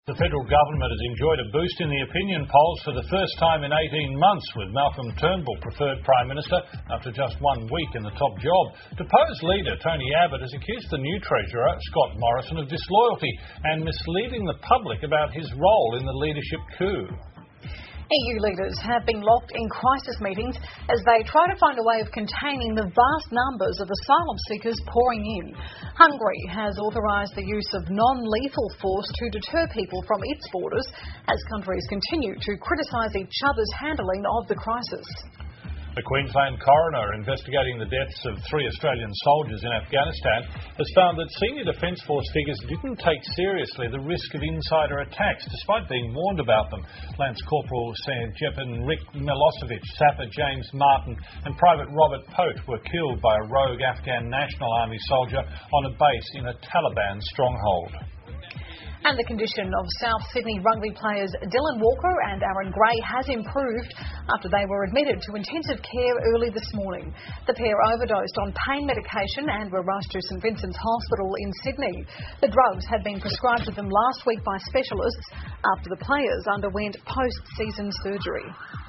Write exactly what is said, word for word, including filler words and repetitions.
The federal government has enjoyed a boost in the opinion polls for the first time in eighteen months, with Malcolm Turnbull preferred Prime Minister after just one week in the top job. Deposed leader Tony Abbott has accused the new Treasurer, Scott Morrison, of disloyalty and misleading the public about his role in the leadership coup. E U leaders have been locked in crisis meetings as they try to find a way of containing the vast numbers of asylum seekers pouring in. Hungary has authorised the use of non-lethal force to deter people from its borders as countries continue to criticise each other's handling of the crisis. The Queensland coroner investigating the deaths of three Australian soldiers in Afghanistan has found that senior Defence Force figures didn't take seriously the risk of insider attacks, despite being warned about them. Lance Corporal Sergeant Rick Milosevic, Sapper James Martin and Private Robert Pote were killed by a rogue Afghan National Army soldier on a base in a Taliban stronghold. And the condition of South Sydney rugby players Dylan Walker and Aaron Gray has improved after they were admitted to intensive care early this morning. The pair overdosed on pain medication and were rushed to St Vincent's Hospital in Sydney. The drugs had been prescribed to them last week by specialists after the players underwent post-season surgery.